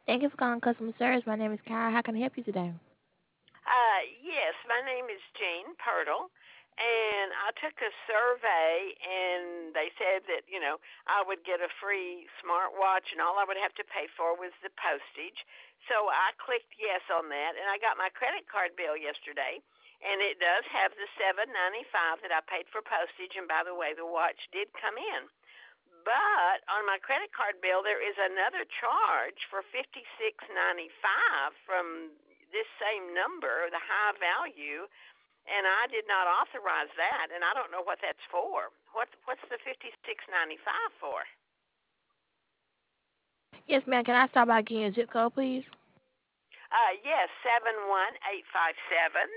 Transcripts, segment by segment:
Thank you for calling customer service. My name is Kara. How can I help you today? Yes, my name is Jane Pirtle, and I took a survey, and they said that, I would get a free smartwatch, and all I would have to pay for was the postage. So I clicked yes on that, and I got my credit card bill yesterday, and it does have the $7.95 that I paid for postage, and by the way, the watch did come in. But on my credit card bill, there is another charge for 56.95 from this same number, the high value, and I did not authorize that, and I don't know what that's for. What's the 56.95 for? Yes, ma'am. Can I start by getting your zip code, please? Yes, 71857.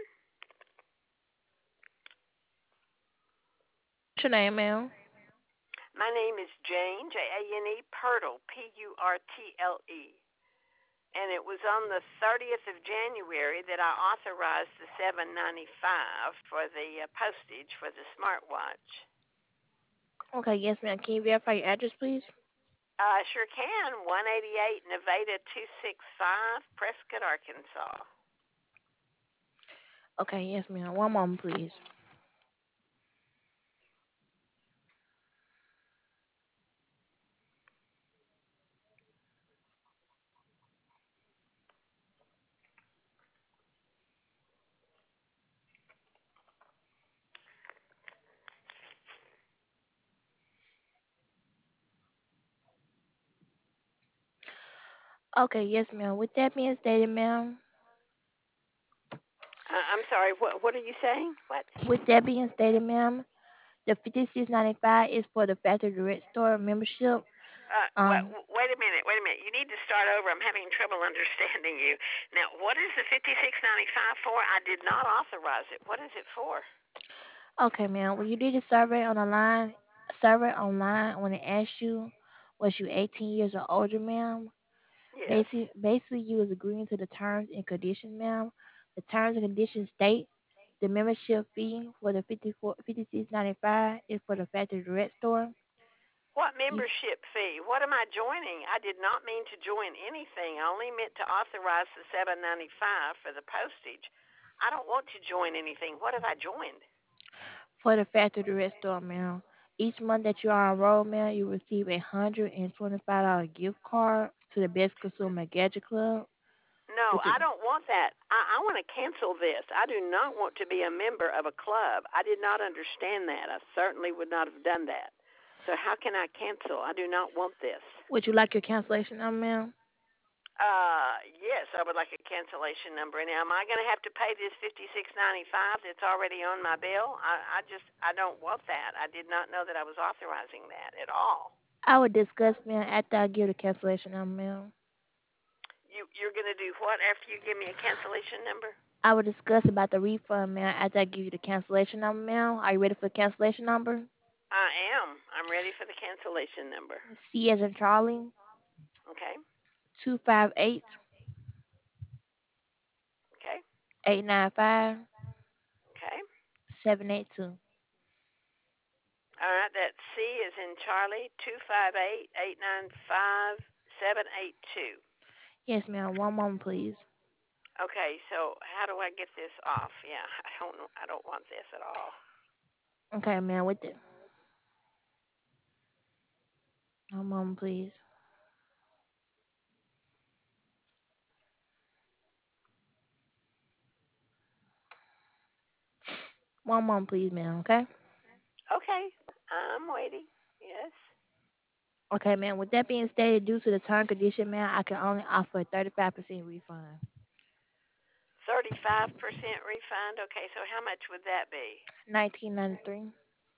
What's your name, ma'am? My name is Jane Jane Pirtle Purtle. And it was on the 30th of January that I authorized the 7.95 for the postage for the smartwatch. Okay, yes, ma'am. Can you verify your address, please? I sure can. 188 Nevada 265, Prescott, Arkansas. Okay, yes, ma'am. One moment, please. Okay, yes, ma'am. With that being stated, ma'am. I'm sorry. What are you saying? What? With that being stated, ma'am, the 56.95 is for the factory direct store membership. Um, Wait a minute. Wait a minute. You need to start over. I'm having trouble understanding you. Now, what is the 56.95 for? I did not authorize it. What is it for? okay, ma'am. When you did the survey online, when it asked you, was you 18 years or older, ma'am? Yes. Basically, you was agreeing to the terms and conditions, ma'am. The terms and conditions state the membership fee for the 56.95 is for the factory direct store. What You, membership fee? What am I joining? I did not mean to join anything. I only meant to authorize the 7.95 for the postage. I don't want to join anything. What have I joined? for the factory direct store, ma'am. Each month that you are enrolled, ma'am, you receive $125 gift card to the Best Consumer Gadget Club. No, Which is, I don't want that. I want to cancel this. I do not want to be a member of a club. I did not understand that. I certainly would not have done that. So how can I cancel? I do not want this. would you like your cancellation number, ma'am? Yes, I would like a cancellation number. Now, am I going to have to pay this 56.95 that's already on my bill? I don't want that. I did not know that I was authorizing that at all. I would discuss, ma'am, after I give the cancellation number, ma'am. You're going to do what after you give me a cancellation number? I will discuss about the refund, ma'am, after I give you the cancellation number, ma'am. Are you ready for the cancellation number? I am. I'm ready for the cancellation number. C as in Charlie, Okay. 258 Okay. 895 Okay. 782. All right. That's C is in Charlie 258-895-782. Yes, ma'am. One moment, please. Okay. So how do I get this off? Yeah, I don't know. I don't want this at all. Okay, ma'am, with it. One moment, please. One moment, please, ma'am, okay? Okay. I'm waiting. Yes. Okay, ma'am. With that being stated, due to the term condition, ma'am, I can only offer a 35% refund. 35% refund. Okay. So how much would that be? 1993.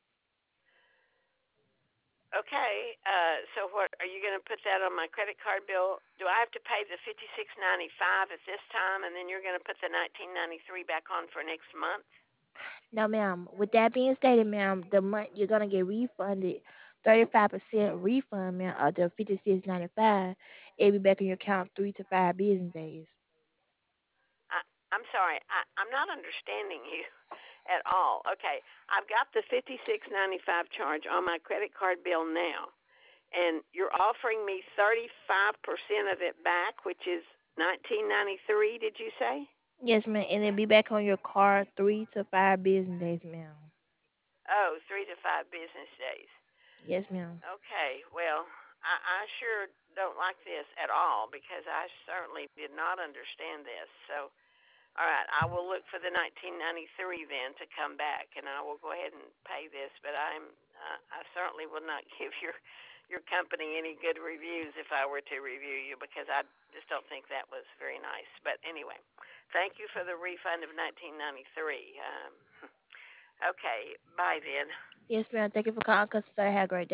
Okay. So what are you going to put that on my credit card bill? Do I have to pay the 56.95 at this time, and then you're going to put the 1993 back on for next month? No, ma'am. With that being stated, ma'am, the month you're gonna get refunded 35% refund, ma'am, of the 56.95. It'll be back in your account 3 to 5 business days. I, I'm sorry. I'm not understanding you at all. Okay. I've got the 56.95 charge on my credit card bill now. and you're offering me 35% of it back, which is 1993, did you say? Yes, ma'am. And it'll be back on your card 3 to 5 business days, ma'am. Oh, 3 to 5 business days. Yes, ma'am. Okay, well, I sure don't like this at all because I certainly did not understand this. So, all right, I will look for the 1993 then to come back, and I will go ahead and pay this. But I certainly will not give your company any good reviews if I were to review you because I just don't think that was very nice. But anyway, thank you for the refund of 1993. Okay, bye then. Yes, ma'am. Thank you for calling, customer. Have a great day.